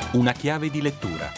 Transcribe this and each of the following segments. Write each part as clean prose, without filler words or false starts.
Una chiave di lettura.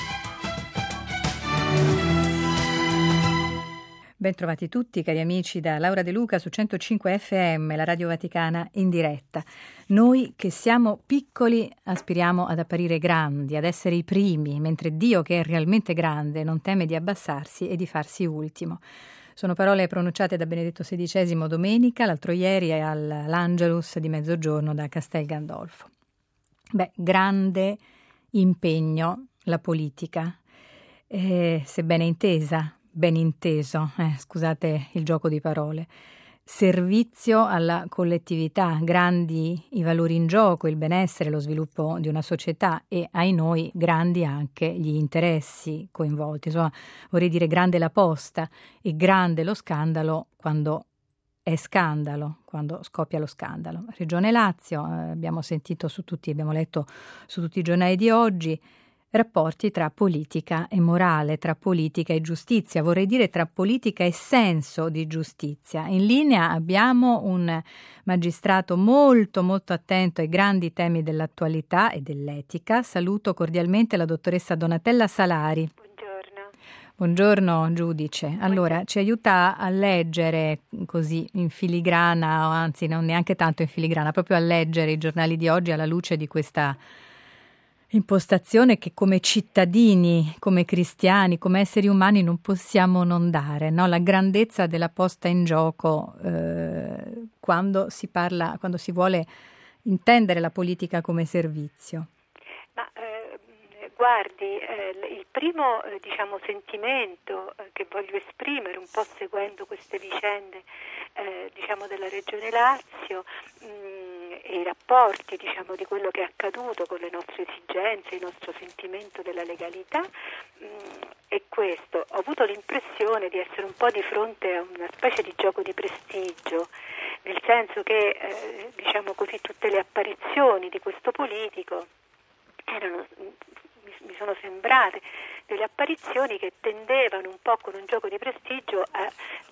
Ben trovati tutti, cari amici, da Laura De Luca su 105 FM, la Radio Vaticana in diretta. Noi che siamo piccoli aspiriamo ad apparire grandi, ad essere i primi, mentre Dio, che è realmente grande, non teme di abbassarsi e di farsi ultimo. Sono parole pronunciate da Benedetto XVI domenica, l'altro ieri all'Angelus di mezzogiorno da Castel Gandolfo. Grande impegno la politica, sebbene intesa, ben inteso, scusate il gioco di parole, servizio alla collettività, grandi i valori in gioco, il benessere, lo sviluppo di una società e, ai noi, grandi anche gli interessi coinvolti. Insomma, vorrei dire grande la posta e grande lo scandalo quando è scandalo, quando scoppia lo scandalo. Regione Lazio, abbiamo letto su tutti i giornali di oggi, rapporti tra politica e morale, tra politica e giustizia, vorrei dire tra politica e senso di giustizia. In linea abbiamo un magistrato molto molto attento ai grandi temi dell'attualità e dell'etica. Saluto cordialmente la dottoressa Donatella Salari. Buongiorno giudice. Allora, ci aiuta a leggere così in filigrana, o anzi non neanche tanto in filigrana, proprio a leggere i giornali di oggi alla luce di questa impostazione che come cittadini, come cristiani, come esseri umani non possiamo non dare, no? La grandezza della posta in gioco quando si vuole intendere la politica come servizio. Guardi, il primo sentimento che voglio esprimere, un po' seguendo queste vicende della Regione Lazio e i rapporti di quello che è accaduto con le nostre esigenze, il nostro sentimento della legalità, è questo. Ho avuto l'impressione di essere un po' di fronte a una specie di gioco di prestigio, nel senso che tutte le apparizioni di questo politico mi sono sembrate delle apparizioni che tendevano un po' con un gioco di prestigio a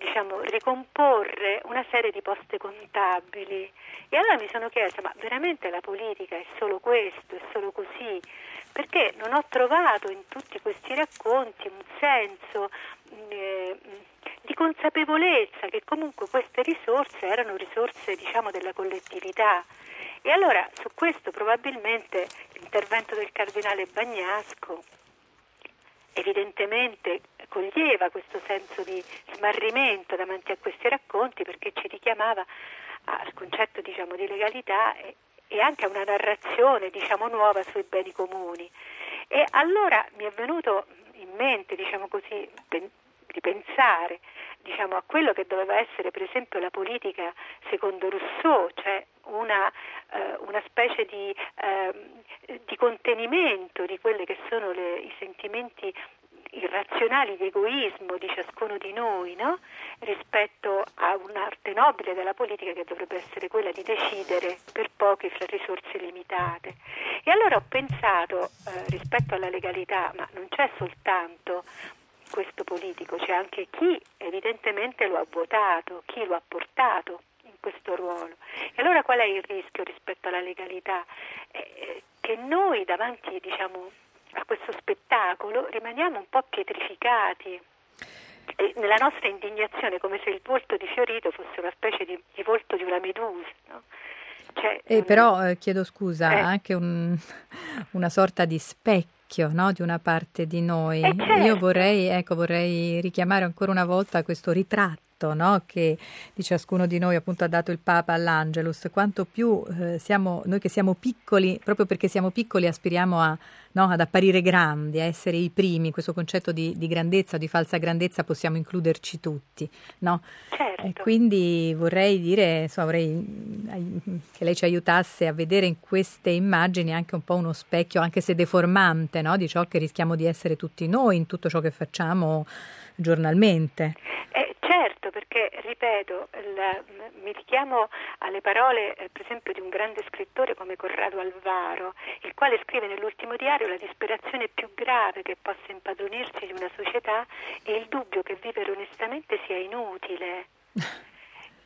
ricomporre una serie di poste contabili, e allora mi sono chiesta: ma veramente la politica è solo questo, è solo così? Perché non ho trovato in tutti questi racconti un senso di consapevolezza che comunque queste risorse erano risorse della collettività. E allora su questo probabilmente l'intervento del cardinale Bagnasco evidentemente coglieva questo senso di smarrimento davanti a questi racconti, perché ci richiamava al concetto di legalità e anche a una narrazione nuova sui beni comuni. E allora mi è venuto in mente di pensare a quello che doveva essere per esempio la politica secondo Rousseau, cioè una specie di contenimento di quelli che sono i sentimenti irrazionali di egoismo di ciascuno di noi, no? Rispetto a un'arte nobile della politica che dovrebbe essere quella di decidere per pochi fra risorse limitate. E allora ho pensato rispetto alla legalità, ma non c'è soltanto questo politico, c'è anche chi evidentemente lo ha votato, chi lo ha portato in questo ruolo. E allora qual è il rischio rispetto alla legalità? Che noi davanti a questo spettacolo rimaniamo un po' pietrificati nella nostra indignazione, come se il volto di Fiorito fosse una specie di volto di una medusa, no? Però chiedo scusa, anche una sorta di specchio, no, di una parte di noi. Certo. Io vorrei richiamare ancora una volta questo ritratto, no, che di ciascuno di noi appunto ha dato il Papa all'Angelus. Quanto più noi che siamo piccoli, proprio perché siamo piccoli aspiriamo ad apparire grandi, a essere i primi. Questo concetto di grandezza o di falsa grandezza possiamo includerci tutti, no? Certo. E quindi vorrei dire, vorrei che lei ci aiutasse a vedere in queste immagini anche un po' uno specchio, anche se deformante, no? Di ciò che rischiamo di essere tutti noi in tutto ciò che facciamo giornalmente. Certo, perché ripeto, mi richiamo alle parole per esempio di un grande scrittore come Corrado Alvaro, il quale scrive nell'ultimo diario: la disperazione più grave che possa impadronirsi di una società è il dubbio che vivere onestamente sia inutile.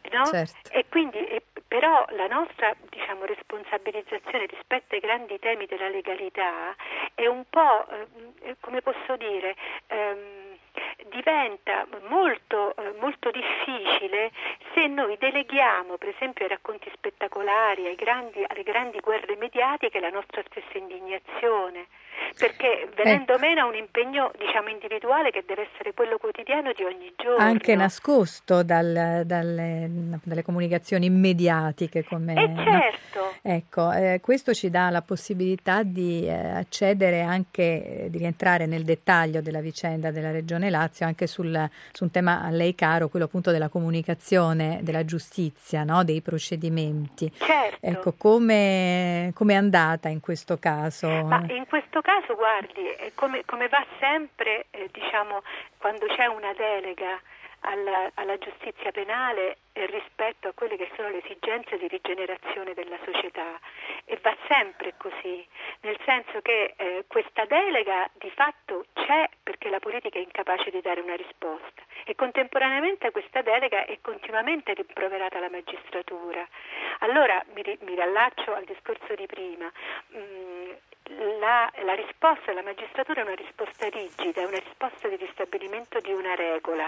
no? Certo. E quindi però la nostra, diciamo, responsabilizzazione rispetto ai grandi temi della legalità è un po', come posso dire, diventa molto, molto difficile se noi deleghiamo, per esempio, ai racconti spettacolari, alle grandi guerre mediatiche, la nostra stessa indignazione, perché venendo meno a un impegno, diciamo, individuale che deve essere quello quotidiano di ogni giorno. Anche nascosto dalle comunicazioni mediatiche. Certo. No? Ecco, questo ci dà la possibilità di accedere anche, di rientrare nel dettaglio della vicenda della Regione Lazio, anche su un tema a lei caro, quello appunto della comunicazione, della giustizia, no? Dei procedimenti. Certo. Ecco, come è andata in questo caso? Ma in questo caso, guardi, come va sempre, diciamo, quando c'è una delega alla giustizia penale rispetto a quelle che sono le esigenze di rigenerazione della società, e va sempre così, nel senso che questa delega di fatto c'è perché la politica è incapace di dare una risposta, e contemporaneamente questa delega è continuamente rimproverata alla magistratura. Allora mi riallaccio al discorso di prima. La risposta della magistratura è una risposta rigida, è una risposta di ristabilimento di una regola,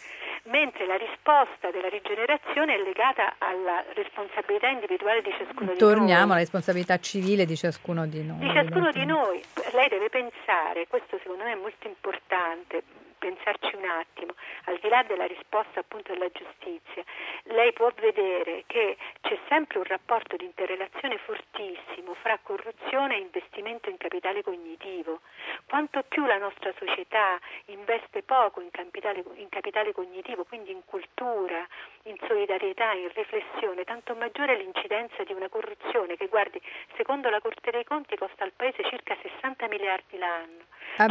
mentre la risposta della rigenerazione è legata alla responsabilità individuale di ciascuno di noi. Torniamo alla responsabilità civile di ciascuno di noi. Di ciascuno di noi. Lei deve pensare, questo secondo me è molto importante, pensarci un attimo, al di là della risposta appunto della giustizia, lei può vedere che c'è sempre un rapporto di interrelazione fortissimo fra corruzione e investimento in capitale cognitivo. Quanto più la nostra società investe poco in capitale cognitivo, quindi in cultura, in solidarietà, in riflessione, tanto maggiore l'incidenza di una corruzione che, guardi, secondo la Corte dei Conti costa al Paese circa 60 miliardi l'anno.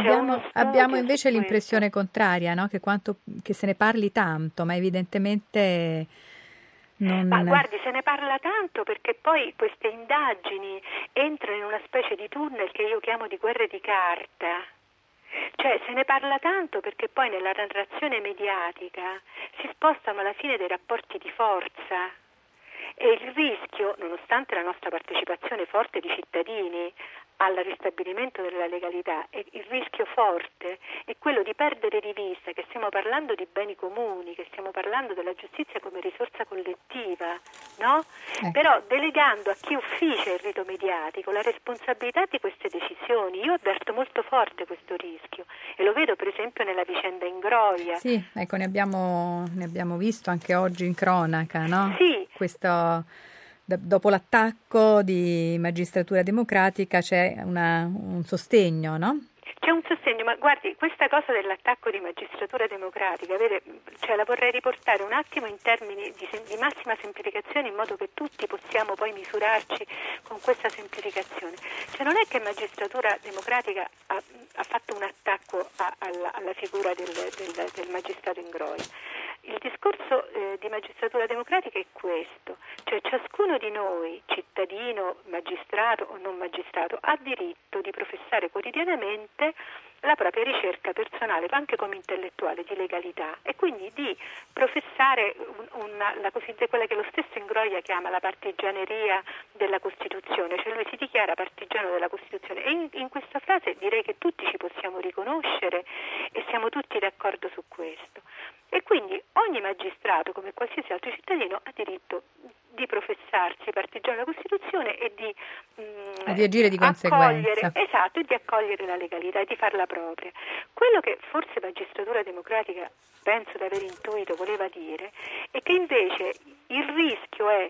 Abbiamo invece l'impressione contraria, no? Che se ne parli tanto, ma evidentemente non... Ma guardi, se ne parla tanto perché poi queste indagini entrano in una specie di tunnel che io chiamo di guerre di carta. Cioè se ne parla tanto perché poi nella narrazione mediatica si spostano alla fine dei rapporti di forza, e il rischio, nonostante la nostra partecipazione forte di cittadini al ristabilimento della legalità, e il rischio forte è quello di perdere di vista che stiamo parlando di beni comuni, che stiamo parlando della giustizia come risorsa collettiva, no? Però delegando a chi ufficia il rito mediatico la responsabilità di queste decisioni, io avverto molto forte questo rischio, e lo vedo per esempio nella vicenda Ingroia. Sì, ecco, ne abbiamo visto anche oggi in cronaca, no? Sì. Questo... Dopo l'attacco di Magistratura Democratica c'è un sostegno, no? C'è un sostegno, ma guardi, questa cosa dell'attacco di Magistratura Democratica, la vorrei riportare un attimo in termini di massima semplificazione, in modo che tutti possiamo poi misurarci con questa semplificazione. Cioè non è che Magistratura Democratica ha fatto un attacco alla figura del magistrato Ingroia. Il discorso di Magistratura Democratica è questo, cioè ciascuno di noi, cittadino, magistrato o non magistrato, ha diritto di professare quotidianamente la propria ricerca personale, ma anche come intellettuale, di legalità, e quindi di professare quella che lo stesso Ingroia chiama la partigianeria della Costituzione, cioè lui si dichiara partigiano della Costituzione, e in questa frase direi che tutti ci possiamo riconoscere e siamo tutti d'accordo su questo. E quindi ogni magistrato, come qualsiasi altro cittadino, ha diritto di professarsi partigiano della Costituzione e di agire di conseguenza. Esatto, e di accogliere la legalità e di farla propria. Quello che forse Magistratura Democratica, penso di aver intuito, voleva dire è che invece il rischio è,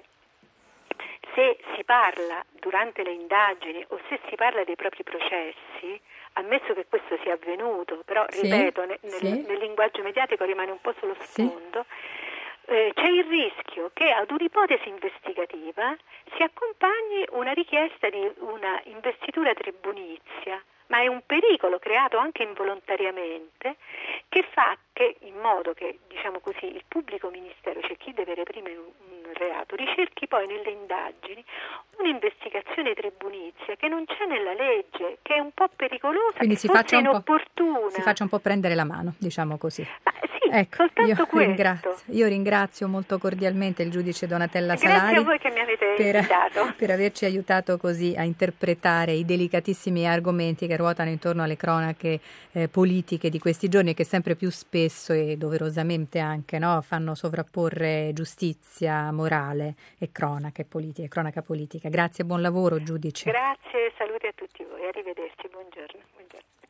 se si parla durante le indagini o se si parla dei propri processi, ammesso che questo sia avvenuto, però ripeto, nel linguaggio mediatico rimane un po' sullo sfondo, c'è il rischio che ad un'ipotesi investigativa si accompagni una richiesta di una investitura tribunizia, ma è un pericolo creato anche involontariamente, che fa che, in modo che, diciamo così, il pubblico ministero, cioè chi deve reprimere un reato, ricerchi poi nelle indagini un'investigazione tribunizia che non c'è nella legge, che è un po' pericolosa, quindi che forse è inopportuna. Si faccia un po' prendere la mano, diciamo così. Ma sì, Ecco, soltanto questo. Io ringrazio molto cordialmente il giudice Donatella Grazie Salari a voi che mi avete invitato. per averci aiutato così a interpretare i delicatissimi argomenti che ruotano intorno alle cronache politiche di questi giorni e che sempre più spesso e doverosamente anche, no, fanno sovrapporre giustizia morale e cronaca politica. Grazie, buon lavoro giudice. Grazie, saluti a tutti voi, arrivederci, buongiorno.